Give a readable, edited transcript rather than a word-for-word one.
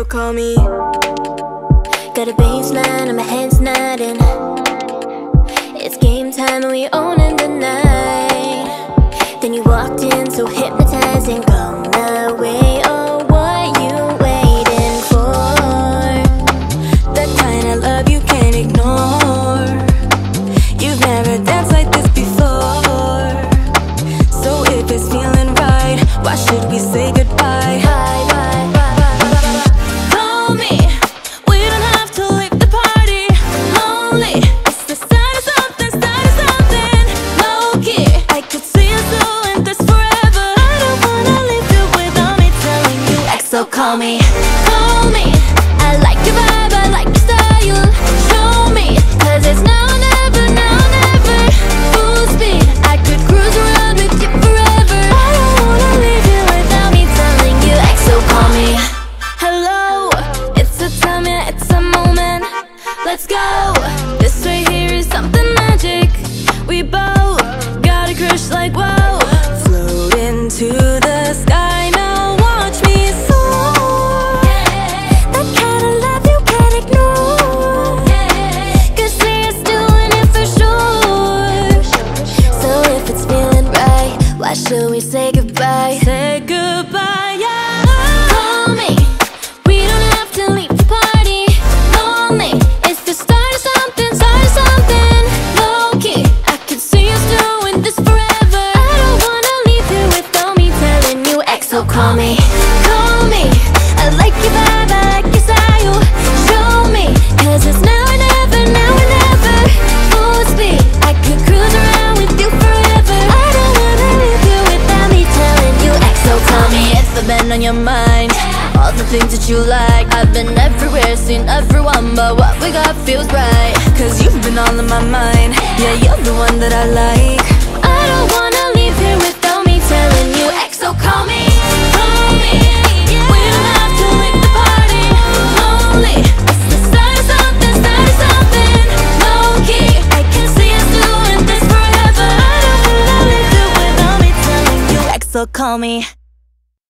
call me. Got a baseline and my head's nodding. It's game time and we owning the night. Then you walked in so hypnotizing. Come my way, oh what you waiting for? That kind of love you can't ignore. You've never danced like this before. So if it's feeling right, why should we say goodbye? Bye, bye, bye. Call me, we don't have to leave the party lonely. It's the start of something, low-key. I could see us doing this forever. I don't wanna leave you without me telling you. So call me, I like your vibe, I like your style. Show me, 'cause it's now or never, now or never. Full speed, I could cruise around with you forever. I don't wanna leave you without me telling you. So call me. Hello, it's a time, yeah, it's a moment. Let's go, this right here is something magic. We both got a crush like whoa. Float into the sky, now watch me soar. That kind of love you can't ignore. 'Cause see us doing it for sure. So if it's feeling right, why should we say goodbye? Say goodbye, yeah. Call me, we don't have to leave the party lonely. It's the start of something, low-key. I could see us doing this forever. I don't wanna leave you without me telling you. So call me, I like your vibe, I like your style. Show me, 'cause it's now or never, now or never. Full speed, I could cruise around with you forever. I don't wanna leave you without me telling you. So call me. If I've been on your mind, all the things that you like, I've been everywhere, seen everyone, but what we got feels right. 'Cause you've been all in my mind, yeah, you're the one that I like. I don't wanna leave here without me telling you. So call me, We don't have to leave the party lonely. it's the start of something, low-key. I can see us doing this forever. I don't wanna leave you without me telling you. So call me.